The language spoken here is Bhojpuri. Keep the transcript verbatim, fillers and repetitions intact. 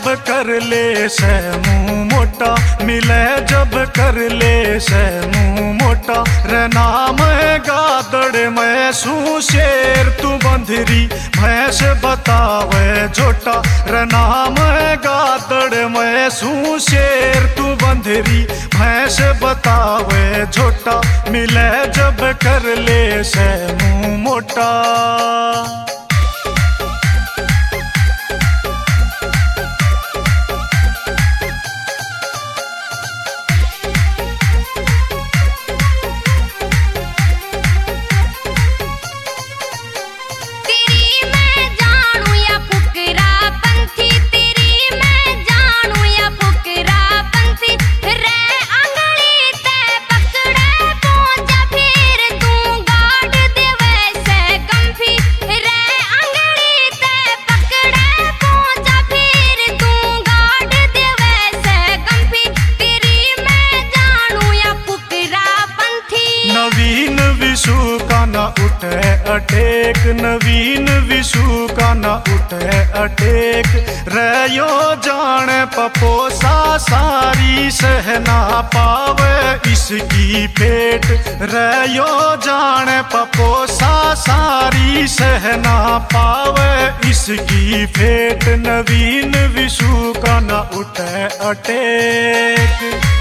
कर ले से मुंह मोटा, मिले जब कर ले से मुंह मोटा। रे नाम गादड़ मैं सू शेर तू बंधरी भैंस बतावे झोटा। रे नाम गादड़ मैं सू शेर तू बंधरी भैंस बतावे झोटा। मिले जब कर ले से मुंह मोटा। नवीन विशु का न उठे अटेक, नवीन विशु का न उठे अटेक। रयो जान पपोसा सारी सहना पावे इसकी पेट। रयो जान पपोसा सारी सहना पावे इसकी फेट। नवीन विशु का न उठे अटेक।